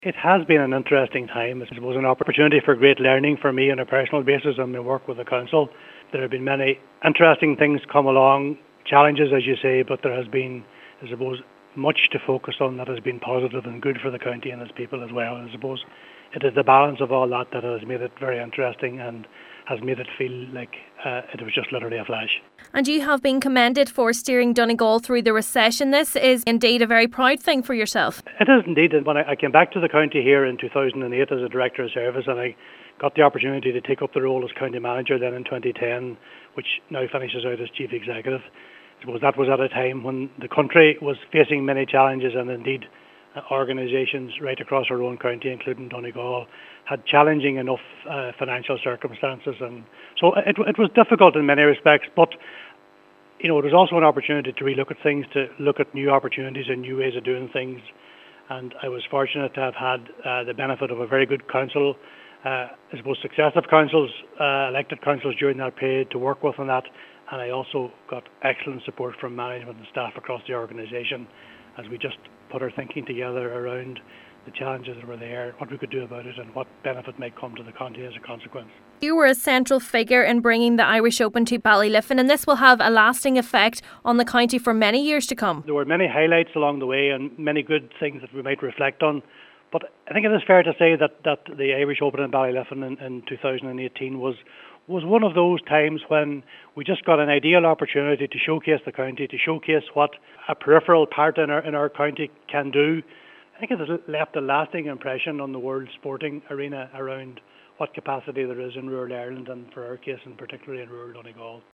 It has been an interesting time. It was an opportunity for great learning for me on a personal basis and my work with the council. There have been many interesting things come along, challenges as you say, but there has been, I suppose, much to focus on that has been positive and good for the county and its people as well. I suppose it is the balance of all that that has made it very interesting and has made it feel like it was just literally a flash. And you have been commended for steering Donegal through the recession. This is indeed a very proud thing for yourself. It is indeed. And when I came back to the county here in 2008 as a Director of Service, and I got the opportunity to take up the role as County Manager then in 2010, which now finishes out as Chief Executive. I suppose that was at a time when the country was facing many challenges, and indeed organisations right across our own county, including Donegal, had challenging enough financial circumstances, and so it was difficult in many respects. But it was also an opportunity to relook at things, to look at new opportunities and new ways of doing things. And I was fortunate to have had the benefit of a very good council, I suppose successive councils, elected councils during that period to work with on that. And I also got excellent support from management and staff across the organisation as we just put our thinking together around the challenges that were there, what we could do about it, and what benefit might come to the county as a consequence. You were a central figure in bringing the Irish Open to Ballyliffin, and this will have a lasting effect on the county for many years to come. There were many highlights along the way and many good things that we might reflect on. But I think it is fair to say that the Irish Open in Ballyliffin in 2018 was one of those times when we just got an ideal opportunity to showcase the county, to showcase what a peripheral part in our county can do. I think it has left a lasting impression on the world sporting arena around what capacity there is in rural Ireland, and for our case, and particularly in rural Donegal.